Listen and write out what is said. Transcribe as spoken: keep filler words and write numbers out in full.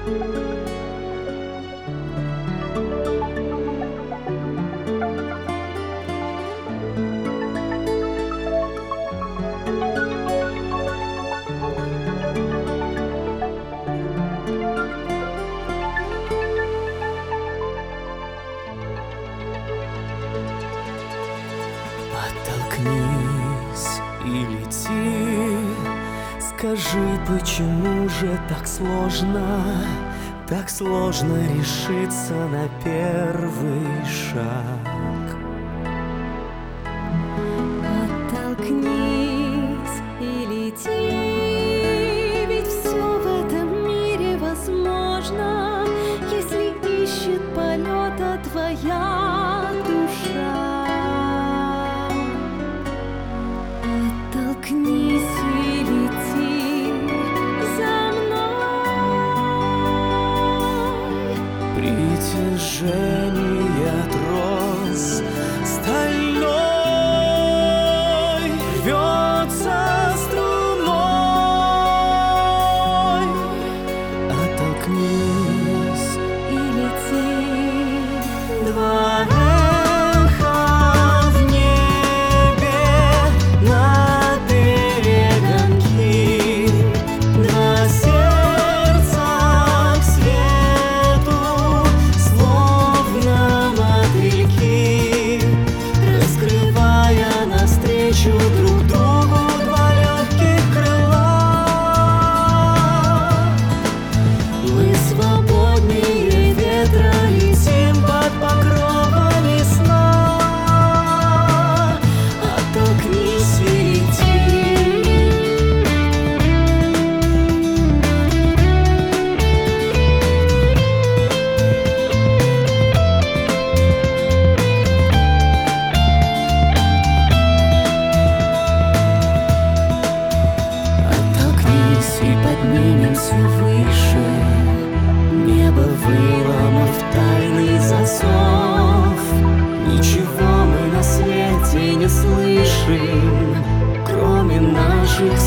Оттолкнись и лети. Скажи, почему же так сложно, так сложно решиться на первый шаг? Оттолкнись и лети, ведь все в этом мире возможно, если ищет полета твоя душа. Оттолкнись и лети за мной. Притяжение трос стальной рвется струной. Оттолкнись И лети. два эха в небе над перегонки, два сердца к свету, словно мотыльки, раскрывая навстречу друг другу два легких крыла. Мы свободнее ветра, летим под покровами сна. Оттолкнись и лети. Оттолкнись и поднимемся выше, небо выломав тайный засов. Ничего мы на свете не слышим, кроме наших